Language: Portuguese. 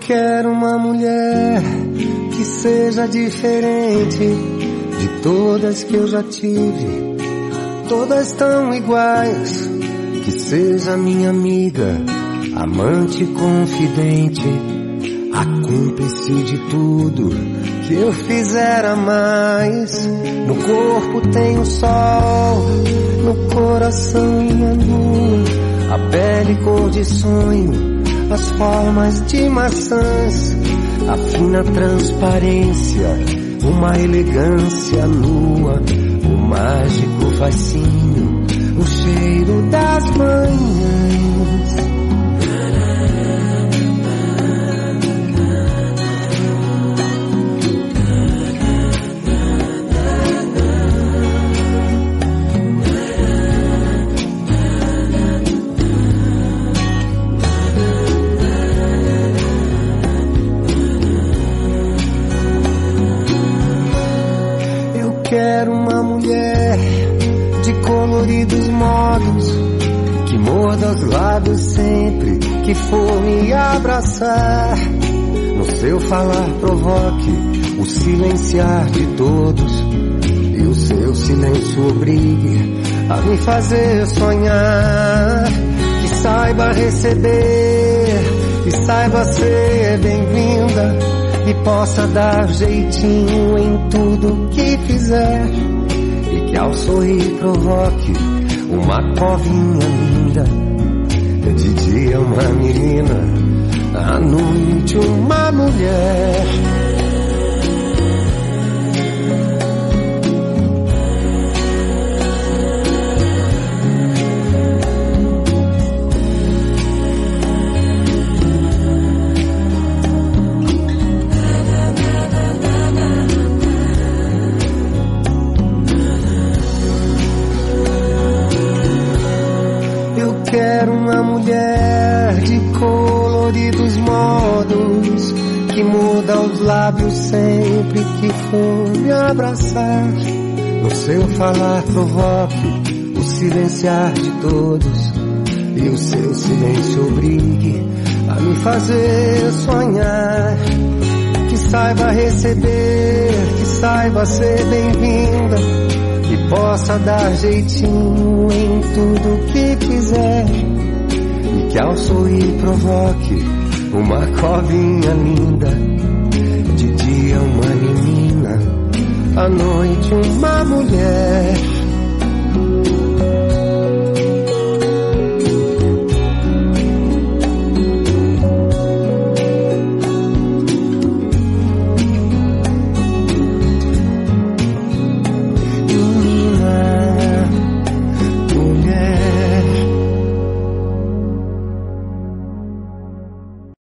quero uma mulher que seja diferente de todas que eu já tive. Todas tão iguais, que seja minha amiga, amante confidente, a cúmplice de tudo que eu fizer a mais. No corpo tem o sol, no coração a lua, a pele cor de sonho, as formas de maçãs, a fina transparência, uma elegância nua, o mágico fascínio, o cheiro das manhãs. Quero uma mulher de coloridos modos, que morda os lábios sempre que for me abraçar. No seu falar provoque o silenciar de todos, e o seu silêncio obrigue a me fazer sonhar. Que saiba receber, que saiba ser bem-vinda, e possa dar jeitinho em tudo que fizer, e que ao sorrir provoque uma covinha linda. De dia uma menina, à noite uma mulher. Quero uma mulher de coloridos modos, que muda os lábios sempre que for me abraçar. No seu falar provoque o silenciar de todos, e o seu silêncio obrigue a me fazer sonhar. Que saiba receber, que saiba ser bem-vinda, e possa dar jeitinho em tudo que fizer, e que ao sorrir provoque uma covinha linda. De dia uma menina, à noite uma mulher.